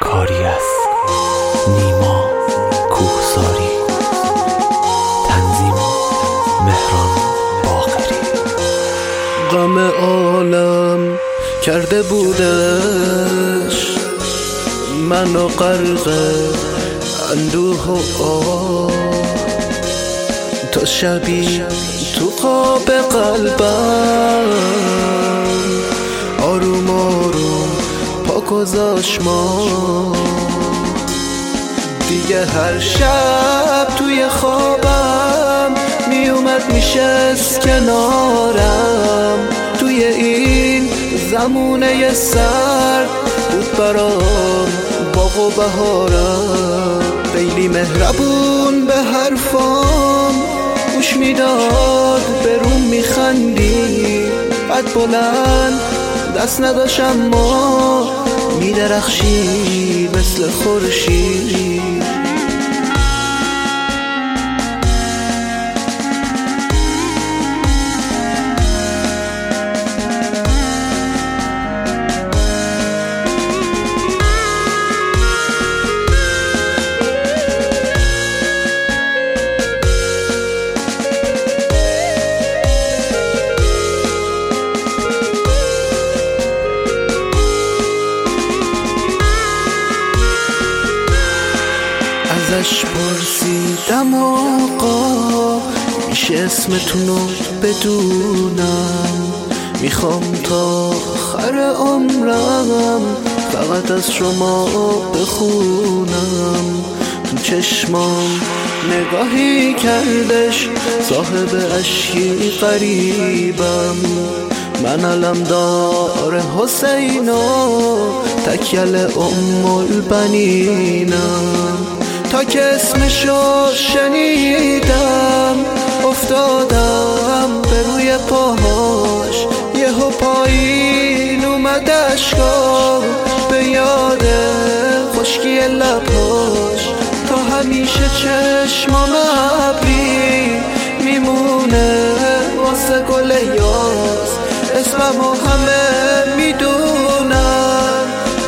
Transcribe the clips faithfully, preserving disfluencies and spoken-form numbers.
کاری از نیما کوهساری، تنظیم مهران باقری. غم عالم کرده بودش منو غرق اندوه و آه، تا شبی تو خواب قلبم آروم آروم پا گذاشت ما. دیگه هر شب توی خوابم میومد میشست کنارم، توی این زمونه سرد بود برام باغ و بهارم. خیلی مهربون به حرفام گوش میداد، به روم میخندی، قد بلند دست نداشت اما میدرخشی مثل خورشید. ازش پرسیدم آقا میشه اسمتونو بدونم، میخوام تا آخر عمرم فقط از شما بخونم. تو چشمام نگاهی کردش صاحب اشکی قریبم، من علمدار حسین و تکیل ام البنینم. تا که اسمشو شنیدم افتادم به روی پاهاش، یهو پایین اومد اشکام به یاد خشکی لباش. تا همیشه چشمام ابری میمونه واسه گل یاس، اسممو همه میدونن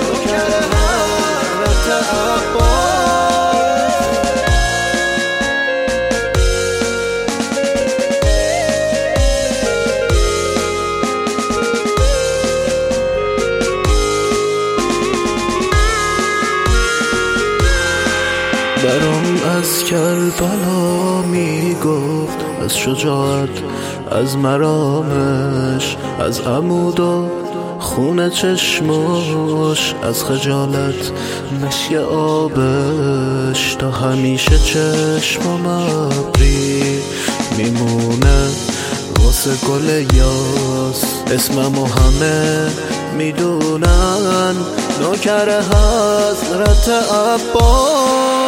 برام از کربلا میگفت، از شجاعت، از مرامش، از عمود و خون چشمش، از خجالت مشی آبش. تا همیشه چشمم ابری میمونه واسه گل یاس، اسممو همه میدونن نوکر حضرت عباس.